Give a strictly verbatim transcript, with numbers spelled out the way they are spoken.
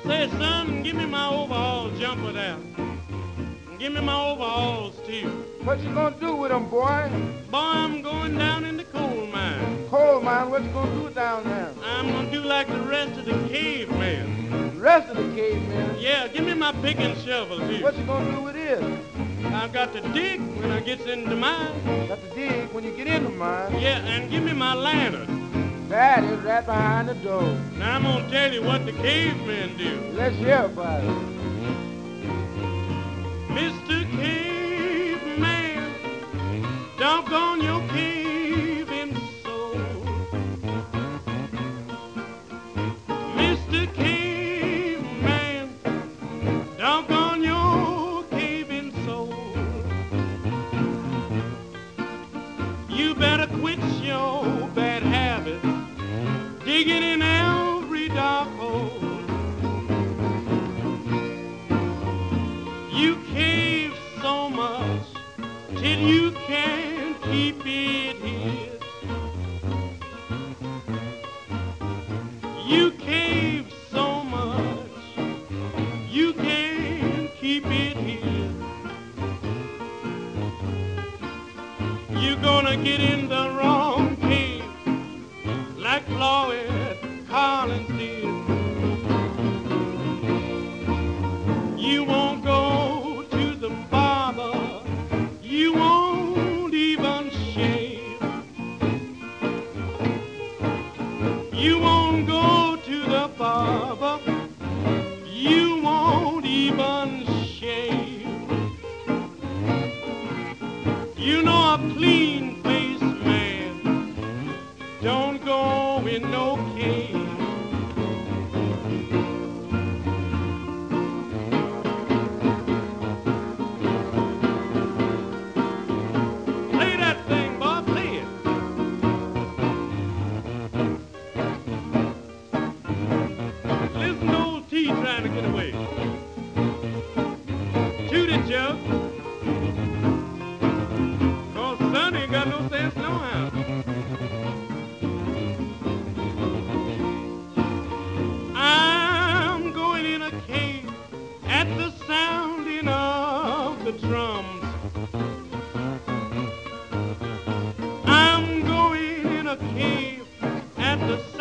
Say, son, give me my overall jumper there. Give me my overalls, too. What you gonna do with them, boy? Boy, I'm going down in the coal mine. Coal mine, what you gonna do down there? I'm gonna do like the rest of the cavemen. The rest of the cavemen? Yeah, give me my pick and shovel, too. What you gonna do with it? I've got to dig when I get in the mine. Got to dig when you get in the mine? Yeah, and give me my lantern. That is right behind the door. Now I'm gonna tell you what the cavemen do. Let's hear about it. Mister Caveman, doggone your caving soul. Mister Caveman, doggone your caving soul. You better quit your bad habits, digging in every dark hole. You cave so much till you can't keep it hid. You cave so much you can't keep it hid. You're gonna get in the wrong cave like Floyd Collins did. You won't go to the barber, you won't even shave. You won't go to the barber, you won't even shave. You know a clean-faced man don't go in no cave. Trying to get away. Shoot it, Chuck. Cause son ain't got no sense no how. I'm going in a cave at the sounding of the drums. I'm going in a cave at the